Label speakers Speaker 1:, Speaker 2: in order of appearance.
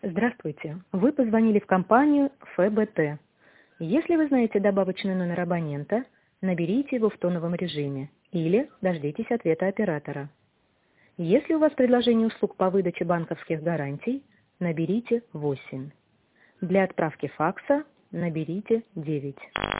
Speaker 1: Здравствуйте. Вы позвонили в компанию ФБТ. Если вы знаете добавочный номер абонента, наберите его в тоновом режиме или дождитесь ответа оператора. Если у вас предложение услуг по выдаче банковских гарантий, наберите 8. Для отправки факса наберите 9.